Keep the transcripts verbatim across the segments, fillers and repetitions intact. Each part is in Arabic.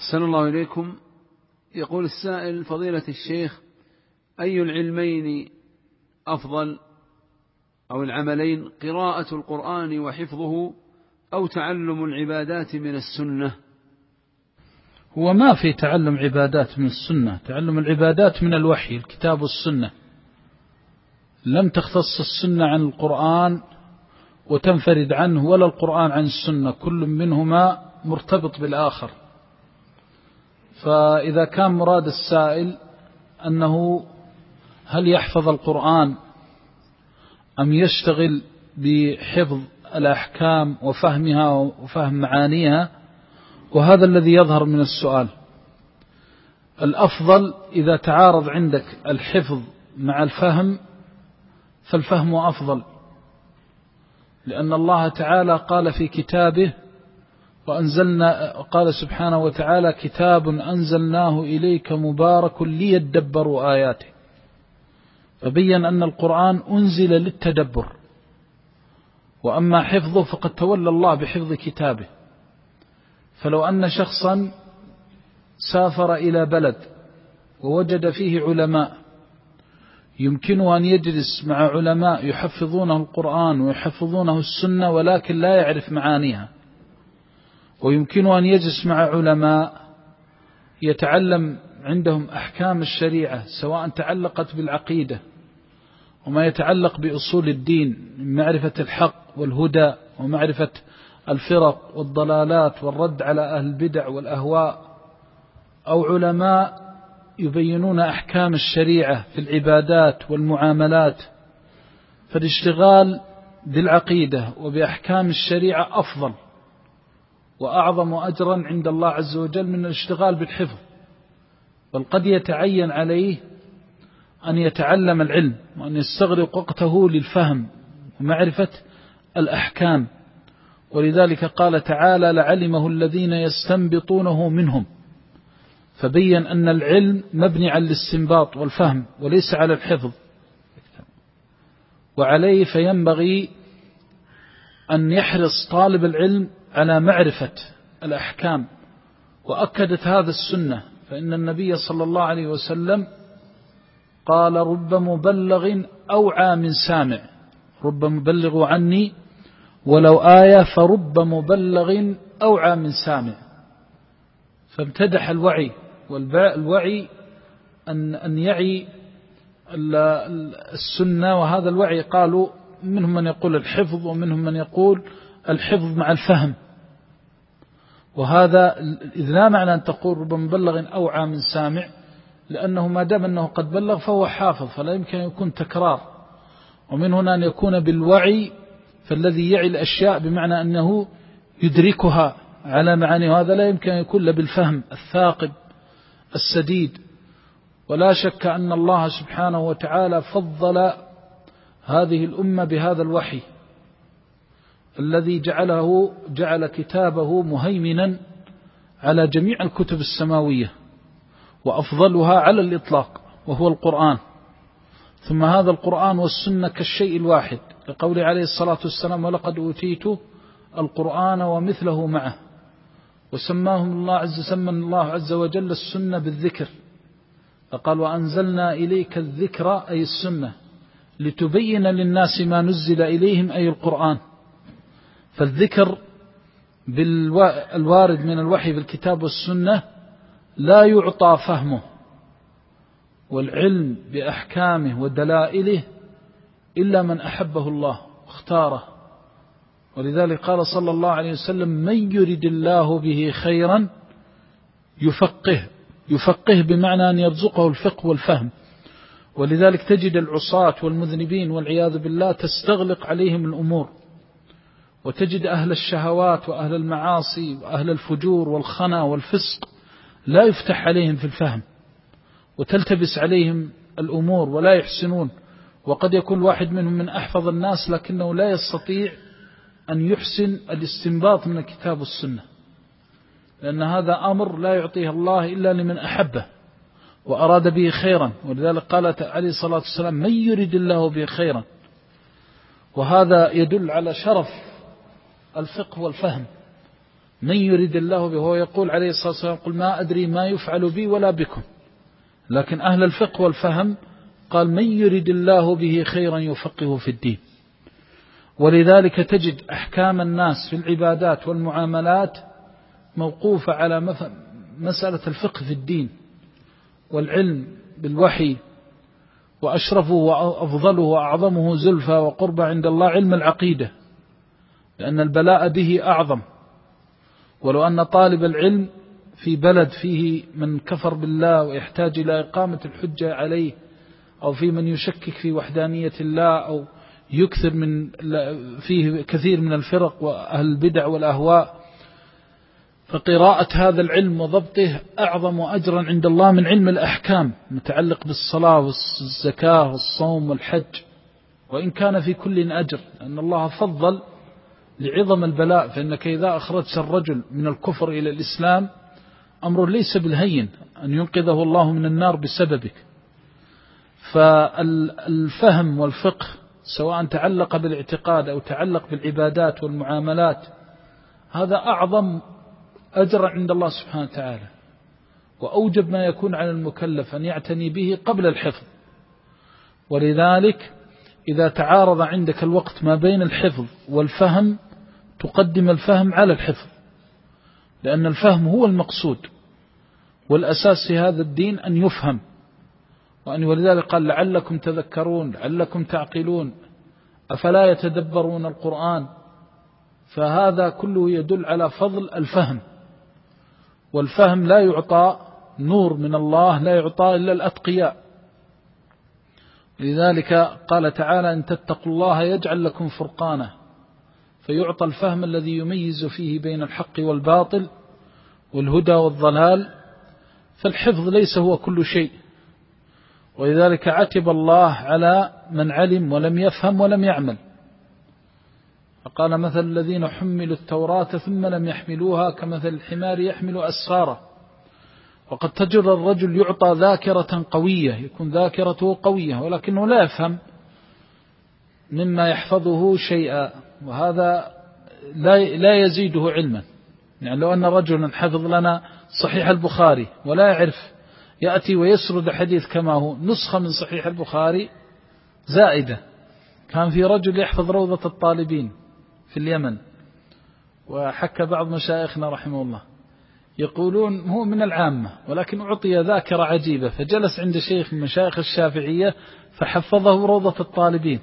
أحسن الله إليكم. يقول السائل: فضيلة الشيخ، أي العلمين أفضل أو العملين، قراءة القرآن وحفظه أو تعلم العبادات من السنة؟ هو ما في تعلم عبادات من السنة، تعلم العبادات من الوحي، الكتاب والسنة. لم تختص السنة عن القرآن وتنفرد عنه، ولا القرآن عن السنة، كل منهما مرتبط بالآخر. فإذا كان مراد السائل أنه هل يحفظ القرآن أم يشتغل بحفظ الأحكام وفهمها وفهم معانيها، وهذا الذي يظهر من السؤال. الأفضل إذا تعارض عندك الحفظ مع الفهم فالفهم أفضل، لأن الله تعالى قال في كتابه: وأنزلنا، قال سبحانه وتعالى: كتاب أنزلناه إليك مبارك ليدبروا آياته. فبين أن القرآن أنزل للتدبر، وأما حفظه فقد تولى الله بحفظ كتابه. فلو أن شخصا سافر إلى بلد ووجد فيه علماء يمكنه أن يجلس مع علماء يحفظونه القرآن ويحفظونه السنة ولكن لا يعرف معانيها، ويمكنه أن يجلس مع علماء يتعلم عندهم أحكام الشريعة سواء تعلقت بالعقيدة وما يتعلق بأصول الدين من معرفة الحق والهدى ومعرفة الفرق والضلالات والرد على أهل البدع والأهواء، أو علماء يبينون أحكام الشريعة في العبادات والمعاملات. فالاشتغال بالعقيدة وبأحكام الشريعة أفضل وأعظم أجرا عند الله عز وجل من الاشتغال بالحفظ. بل قد يتعين عليه أن يتعلم العلم وأن يستغرق وقته للفهم ومعرفة الأحكام. ولذلك قال تعالى: لعلمه الذين يستنبطونه منهم. فبين أن العلم مبني على الاستنباط والفهم وليس على الحفظ، وعليه فينبغي أن يحرص طالب العلم على معرفة الأحكام. وأكدت هذا السنة، فإن النبي صلى الله عليه وسلم قال: رب مبلغ أوعى من سامع، رب مبلغ عني ولو آية، فرب مبلغ أوعى من سامع. فامتدح الوعي، والوعي أن أن يعي السنة، وهذا الوعي قالوا منهم من يقول الحفظ ومنهم من يقول الحفظ مع الفهم. وهذا إذ لا معنى أن تقول رب مبلغ أوعى من سامع، لأنه ما دام أنه قد بلغ فهو حافظ، فلا يمكن أن يكون تكرار. ومن هنا أن يكون بالوعي، فالذي يعي الأشياء بمعنى أنه يدركها على معاني، وهذا لا يمكن أن يكون بالفهم الثاقب السديد. ولا شك أن الله سبحانه وتعالى فضل هذه الأمة بهذا الوحي الذي جعله جعل كتابه مهيمنا على جميع الكتب السماوية، وأفضلها على الإطلاق وهو القرآن. ثم هذا القرآن والسنة كالشيء الواحد، لقوله عليه الصلاة والسلام: ولقد أوتيت القرآن ومثله معه. وسماهم الله عز سمى الله عز وجل السنة بالذكر، فقال: وأنزلنا إليك الذكر أي السنة لتبين للناس ما نزل إليهم أي القرآن. فالذكر بالوارد من الوحي في الكتاب والسنة لا يعطى فهمه والعلم بأحكامه ودلائله إلا من أحبه الله واختاره. ولذلك قال صلى الله عليه وسلم: من يرد الله به خيرا يفقه يفقه بمعنى أن يرزقه الفقه والفهم. ولذلك تجد العصاة والمذنبين والعياذ بالله تستغلق عليهم الأمور، وتجد أهل الشهوات وأهل المعاصي وأهل الفجور والخنا والفسق لا يفتح عليهم في الفهم، وتلتبس عليهم الأمور ولا يحسنون. وقد يكون واحد منهم من أحفظ الناس لكنه لا يستطيع أن يحسن الاستنباط من الكتاب والسنة، لأن هذا أمر لا يعطيه الله إلا لمن أحبه وأراد به خيرا. ولذلك قال عليه الصلاة والسلام: من يريد الله به خيرا. وهذا يدل على شرف الفقه والفهم. من يريد الله به، هو يقول عليه الصلاة والسلام قل ما أدري ما يفعل بي ولا بكم، لكن أهل الفقه والفهم قال من يريد الله به خيرا يفقه في الدين. ولذلك تجد أحكام الناس في العبادات والمعاملات موقوفة على مسألة الفقه في الدين والعلم بالوحي، وأشرفه وأفضله وأعظمه زلفى وقربة عند الله علم العقيدة، لأن البلاء به أعظم. ولو أن طالب العلم في بلد فيه من كفر بالله ويحتاج إلى إقامة الحجة عليه، أو في من يشكك في وحدانية الله، أو يكثر من فيه كثير من الفرق وأهل البدع والأهواء، فقراءة هذا العلم وضبطه أعظم أجرا عند الله من علم الأحكام متعلق بالصلاة والزكاة والصوم والحج، وإن كان في كل أجر، لأن الله فضل لعظم البلاء. فإنك إذا أخرجت الرجل من الكفر إلى الإسلام أمر ليس بالهين أن ينقذه الله من النار بسببك. فالفهم والفقه سواء تعلق بالاعتقاد أو تعلق بالعبادات والمعاملات هذا أعظم أجر عند الله سبحانه وتعالى، وأوجب ما يكون على المكلف أن يعتني به قبل الحفظ. ولذلك إذا تعارض عندك الوقت ما بين الحفظ والفهم تقدم الفهم على الحفظ، لأن الفهم هو المقصود والأساس في هذا الدين أن يفهم. وأن ولذلك قال لعلكم تذكرون لعلكم تعقلون أفلا يتدبرون القرآن. فهذا كله يدل على فضل الفهم، والفهم لا يعطى نور من الله لا يعطى إلا الأتقياء. لذلك قال تعالى إن تتقوا الله يجعل لكم فرقانا، فيعطى الفهم الذي يميز فيه بين الحق والباطل والهدى والضلال. فالحفظ ليس هو كل شيء، ولذلك عتب الله على من علم ولم يفهم ولم يعمل، فقال مثل الذين حملوا التوراة ثم لم يحملوها كمثل الحمار يحمل أسفارا. وقد تجد الرجل يعطى ذاكرة قوية، يكون ذاكرته قوية ولكنه لا يفهم مما يحفظه شيئا، وهذا لا يزيده علما. يعني لو أن رجلا حفظ لنا صحيح البخاري ولا يعرف، يأتي ويسرد حديث كما هو نسخة من صحيح البخاري زائدة. كان في رجل يحفظ روضة الطالبين في اليمن، وحكى بعض مشايخنا رحمه الله يقولون هو من العامة ولكن أعطي ذاكرة عجيبة، فجلس عند شيخ من مشايخ الشافعية فحفظه روضة الطالبين،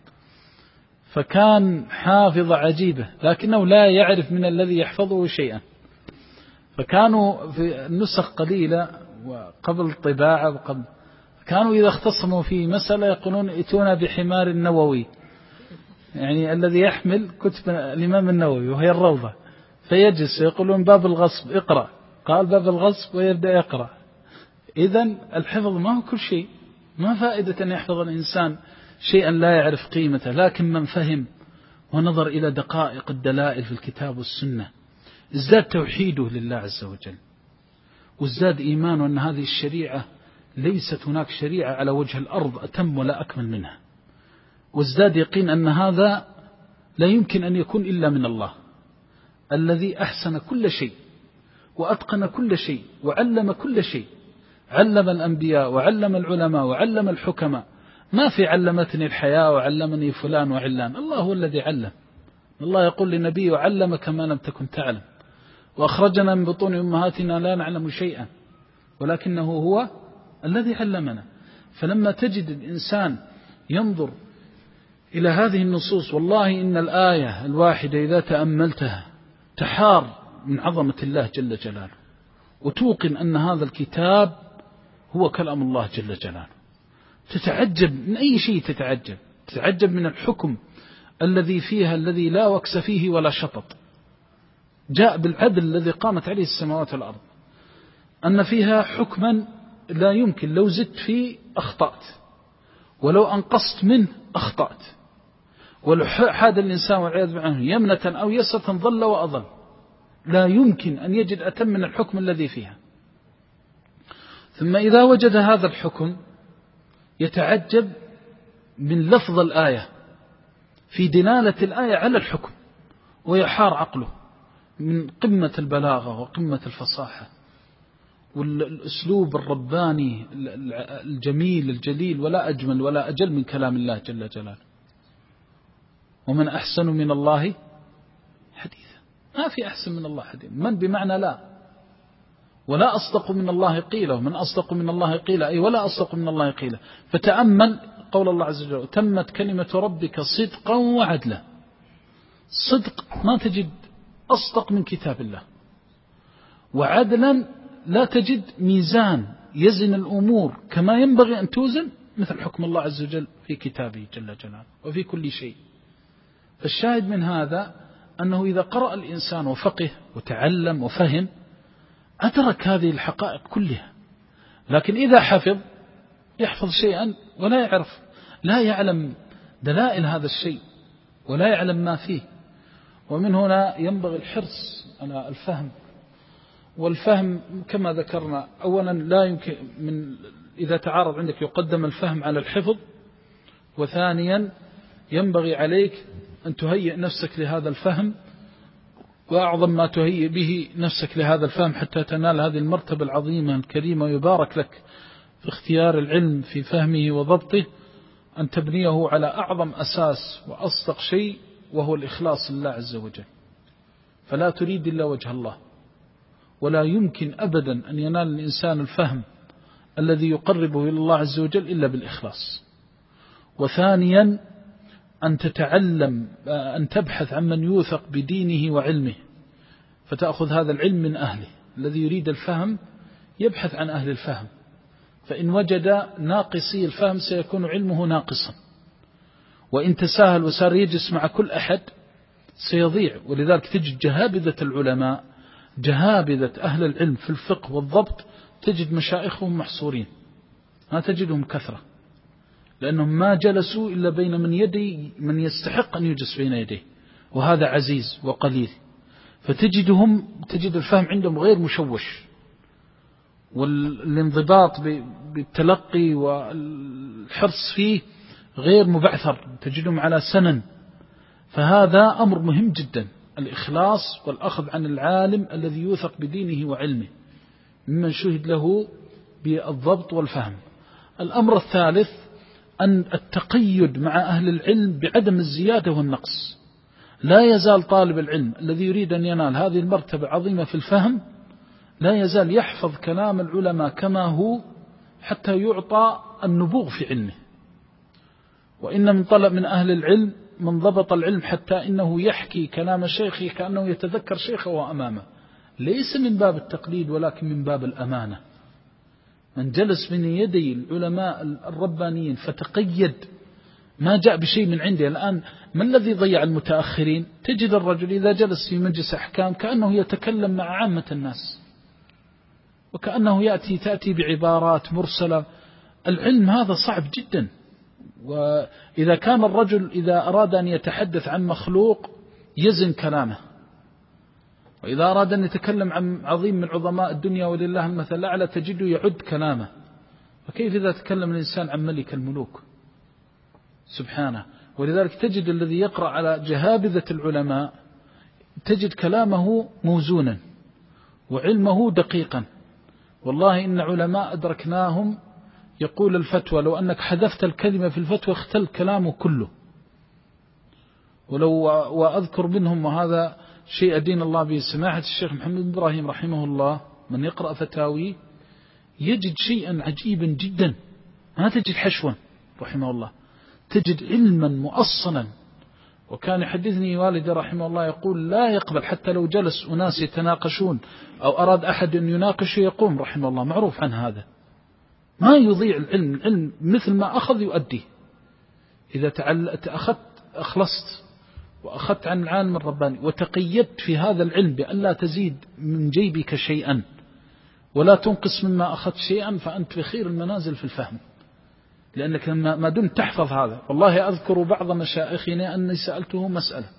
فكان حافظ عجيبة لكنه لا يعرف من الذي يحفظه شيئا. فكانوا في النسخ قليلة وقبل الطباعة وقبل، كانوا إذا اختصموا في مسألة يقولون ائتونا بحمار النووي، يعني الذي يحمل كتب الإمام النووي وهي الروضة، فيجلس يقولون باب الغصب اقرأ، قال باب الغصب ويبدأ يقرأ. إذن الحفظ ما هو كل شيء، ما فائدة أن يحفظ الإنسان شيئا لا يعرف قيمته، لكن من فهم ونظر إلى دقائق الدلائل في الكتاب والسنة ازداد توحيده لله عز وجل، وازداد إيمانه أن هذه الشريعة ليست هناك شريعة على وجه الأرض أتم ولا أكمل منها، وازداد يقين أن هذا لا يمكن أن يكون إلا من الله الذي أحسن كل شيء وأتقن كل شيء وعلم كل شيء، علم الأنبياء وعلم العلماء وعلم الحكماء. ما في علمتني الحياة وعلمني فلان وعلان، الله هو الذي علم. الله يقول للنبي وعلمك ما لم تكن تعلم وأخرجنا من بطون أمهاتنا لا نعلم شيئا ولكنه هو الذي علمنا. فلما تجد الإنسان ينظر إلى هذه النصوص، والله إن الآية الواحدة إذا تأملتها تحار من عظمة الله جل جلاله، وتوقن أن هذا الكتاب هو كلام الله جل جلاله. تتعجب من أي شيء، تتعجب تتعجب من الحكم الذي فيها الذي لا وكس فيه ولا شطط، جاء بالعدل الذي قامت عليه السماوات والأرض، أن فيها حكما لا يمكن لو زدت فيه أخطأت، ولو أنقصت منه أخطأت، ولو حاد الإنسان والعياذ بالله يمنة أو يسرة ضل وأضل، لا يمكن أن يجد أتم من الحكم الذي فيها. ثم إذا وجد هذا الحكم يتعجب من لفظ الآية في دلالة الآية على الحكم، ويحار عقله من قمة البلاغة وقمة الفصاحة والأسلوب الرباني الجميل الجليل، ولا أجمل ولا أجل من كلام الله جل جلاله. ومن أحسن من الله حديثا، ما في أحسن من الله حديثا، من بمعنى لا، ولا أصدق من الله قيلا، ومن أصدق من الله قيلا أي ولا أصدق من الله قيلا. فتأمل قول الله عز وجل: تمت كلمة ربك صدقا وعدلا. صدق ما تجد أصدق من كتاب الله، وعدلا لا تجد ميزان يزن الأمور كما ينبغي أن توزن مثل حكم الله عز وجل في كتابه جل جلاله وفي كل شيء. فالشاهد من هذا أنه إذا قرأ الإنسان وفقه وتعلم وفهم أدرك هذه الحقائق كلها. لكن إذا حفظ يحفظ شيئا ولا يعرف، لا يعلم دلائل هذا الشيء ولا يعلم ما فيه. ومن هنا ينبغي الحرص على الفهم. والفهم كما ذكرنا أولا لا يمكن من إذا تعارض عندك يقدم الفهم على الحفظ، وثانيا ينبغي عليك أن تهيئ نفسك لهذا الفهم، وأعظم ما تهيئ به نفسك لهذا الفهم حتى تنال هذه المرتبة العظيمة الكريمة ويبارك لك في اختيار العلم في فهمه وضبطه، أن تبنيه على أعظم أساس وأصدق شيء وهو الإخلاص لله عز وجل. فلا تريد إلا وجه الله، ولا يمكن أبدا أن ينال الإنسان الفهم الذي يقربه إلى الله عز وجل إلا بالإخلاص. وثانيا أن تتعلم أن تبحث عن من يوثق بدينه وعلمه، فتأخذ هذا العلم من أهله. الذي يريد الفهم يبحث عن أهل الفهم، فإن وجد ناقصي الفهم سيكون علمه ناقصا، وإن تساهل وصار يجلس مع كل أحد سيضيع. ولذلك تجد جهابذة العلماء، جهابذة أهل العلم في الفقه والضبط، تجد مشايخهم محصورين، ما تجدهم كثرة، لأنهم ما جلسوا إلا بين من يدي من يستحق أن يجلس بين يديه، وهذا عزيز وقليل. فتجدهم تجد الفهم عندهم غير مشوش، والانضباط بالتلقي والحرص فيه غير مبعثر، تجدهم على سنن. فهذا أمر مهم جدا، الإخلاص والأخذ عن العالم الذي يوثق بدينه وعلمه ممن شهد له بالضبط والفهم. الأمر الثالث أن التقيد مع أهل العلم بعدم الزيادة والنقص. لا يزال طالب العلم الذي يريد أن ينال هذه المرتبة العظيمة في الفهم لا يزال يحفظ كلام العلماء كما هو حتى يعطى النبوغ في علمه. وإن من طلب من أهل العلم من ضبط العلم حتى إنه يحكي كلام شيخه كأنه يتذكر شيخه أمامه، ليس من باب التقليد ولكن من باب الأمانة. من جلس بين يدي العلماء الربانيين فتقيد، ما جاء بشيء من عنده. الآن ما الذي ضيع المتأخرين؟ تجد الرجل إذا جلس في مجلس أحكام كأنه يتكلم مع عامة الناس، وكأنه يأتي تأتي بعبارات مرسلة. العلم هذا صعب جدا. وإذا كان الرجل إذا أراد أن يتحدث عن مخلوق يزن كلامه، وإذا أراد أن يتكلم عن عظيم من عظماء الدنيا ولله المثل الأعلى تجده يعد كلامه. فكيف إذا تكلم الإنسان عن ملك الملوك سبحانه؟ ولذلك تجد الذي يقرأ على جهابذة العلماء تجد كلامه موزونا وعلمه دقيقا. والله إن علماء أدركناهم يقول الفتوى لو أنك حذفت الكلمة في الفتوى اختل كلامه كله. ولو وأذكر منهم، وهذا شيء أدين الله به، سماحة الشيخ محمد بن إبراهيم رحمه الله، من يقرأ فتاوي يجد شيئا عجيبا جدا، ما تجد حشوا رحمه الله، تجد علما مؤصلا. وكان يحدثني والدي رحمه الله يقول لا يقبل حتى لو جلس أناس يتناقشون أو أراد أحد أن يناقش يقوم رحمه الله، معروف عن هذا، ما يضيع العلم. العلم مثل ما أخذ يؤدي. إذا أخذت أخلصت وأخذت عن العالم الرباني وتقيدت في هذا العلم بأن لا تزيد من جيبك شيئا ولا تنقص مما أخذت شيئا، فأنت في خير المنازل في الفهم، لأنك ما دمت تحفظ هذا. والله أذكر بعض مشايخنا أني سألته مسألة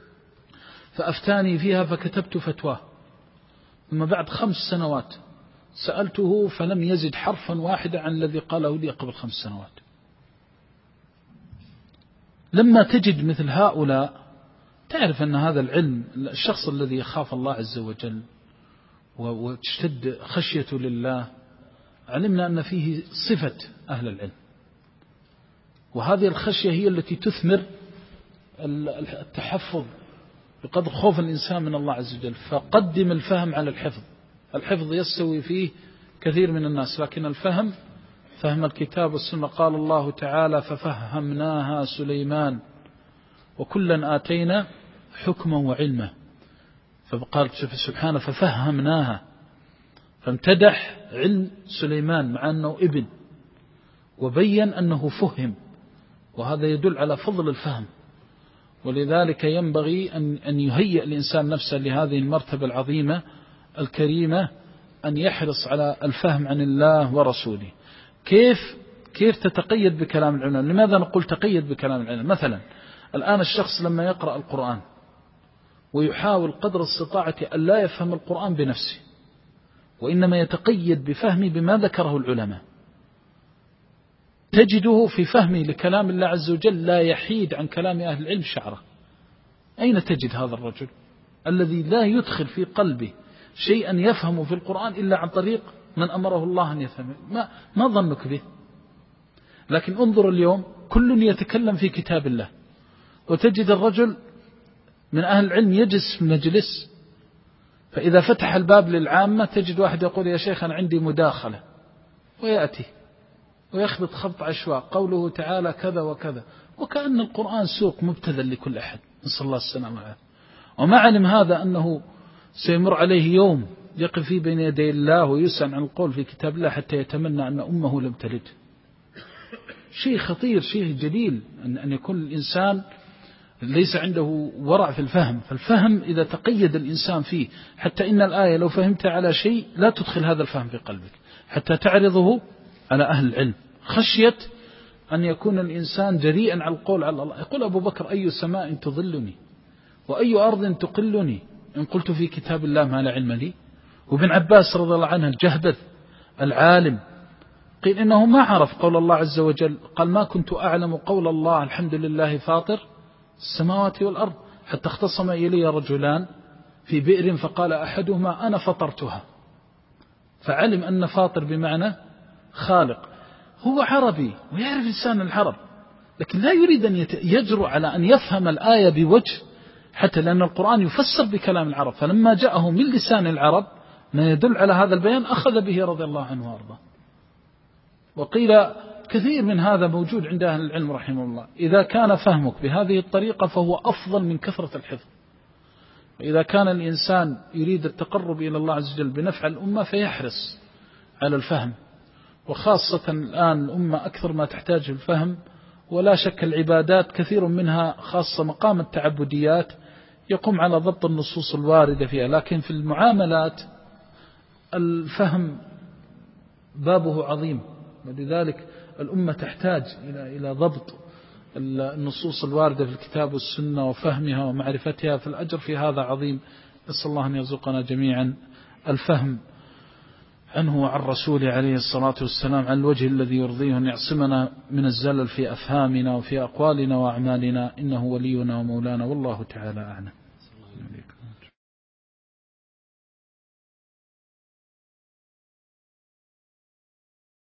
فأفتاني فيها فكتبت فتواه، ثم بعد خمس سنوات سألته فلم يزد حرفا واحدا عن الذي قاله لي قبل خمس سنوات. لما تجد مثل هؤلاء تعرف أن هذا العلم، الشخص الذي يخاف الله عز وجل وتشتد خشيته لله، علمنا أن فيه صفة أهل العلم، وهذه الخشية هي التي تثمر التحفظ بقدر خوف الإنسان من الله عز وجل. فقدم الفهم على الحفظ. الحفظ يستوي فيه كثير من الناس، لكن الفهم فهم الكتاب والسنة. قال الله تعالى ففهمناها سليمان وكلا آتينا حكما وعلما. فقال سبحانه ففهمناها، فامتدح علم سليمان مع أنه ابن، وبين أنه فهم، وهذا يدل على فضل الفهم. ولذلك ينبغي أن يهيئ الإنسان نفسه لهذه المرتبة العظيمة الكريمة، أن يحرص على الفهم عن الله ورسوله. كيف كيف تتقيد بكلام العلماء؟ لماذا نقول تقيد بكلام العلماء؟ مثلا الآن الشخص لما يقرأ القرآن ويحاول قدر استطاعة أن لا يفهم القرآن بنفسه، وإنما يتقيد بفهمه بما ذكره العلماء، تجده في فهمه لكلام الله عز وجل لا يحيد عن كلام أهل العلم شعره. أين تجد هذا الرجل الذي لا يدخل في قلبه شيئا يفهمه في القرآن إلا عن طريق من أمره الله أن يفهمه؟ ما, ما ظنك به؟ لكن انظر اليوم كل يتكلم في كتاب الله، وتجد الرجل من أهل العلم يجلس في مجلس، فإذا فتح الباب للعامة تجد واحد يقول يا شيخ أنا عندي مداخلة، ويأتي ويخبط خبط عشواء قوله تعالى كذا وكذا، وكأن القرآن سوق مبتذل لكل أحد، نسأل الله السلامة والعافية. وما علم هذا أنه سيمر عليه يوم يقف فيه بين يدي الله ويسأل عن القول في كتاب الله حتى يتمنى أن أمه لم تلد. شيء خطير، شيء جليل أن يكون الإنسان ليس عنده ورع في الفهم. فالفهم إذا تقيد الإنسان فيه، حتى إن الآية لو فهمت على شيء لا تدخل هذا الفهم في قلبك حتى تعرضه على أهل العلم، خشية أن يكون الإنسان جريئا على القول على الله. يقول أبو بكر أي سماء تظلني وأي أرض تقلني إن قلت في كتاب الله ما لا علم لي. وابن عباس رضي الله عنه الجهبذ العالم قيل إنه ما عرف قول الله عز وجل، قال ما كنت أعلم قول الله الحمد لله فاطر السماوات والأرض حتى اختصم إلي رجلان في بئر فقال أحدهما أنا فطرتها، فعلم أن فاطر بمعنى خالق. هو عربي ويعرف لسان العرب، لكن لا يريد أن يجرؤ على أن يفهم الآية بوجه، حتى لأن القرآن يفسر بكلام العرب، فلما جاءه من لسان العرب ما يدل على هذا البيان أخذ به رضي الله عنه وأرضاه. وقيل كثير من هذا موجود عند أهل العلم رحمه الله. إذا كان فهمك بهذه الطريقة فهو أفضل من كثرة الحفظ. وإذا كان الإنسان يريد التقرب إلى الله عز وجل بنفع الأمة فيحرص على الفهم، وخاصة الآن الأمة أكثر ما تحتاج الفهم. ولا شك العبادات كثير منها خاصة مقام التعبديات يقوم على ضبط النصوص الواردة فيها، لكن في المعاملات الفهم بابه عظيم، ولذلك الأمة تحتاج إلى إلى ضبط النصوص الواردة في الكتاب والسنة وفهمها ومعرفتها، فالأجر في هذا عظيم. نسأل الله أن يرزقنا جميعا الفهم عنه وعن رسوله عليه الصلاة والسلام على الوجه الذي يرضيه، أن يعصمنا من الزلل في أفهامنا وفي أقوالنا وأعمالنا، إنه ولينا ومولانا والله تعالى أعلم.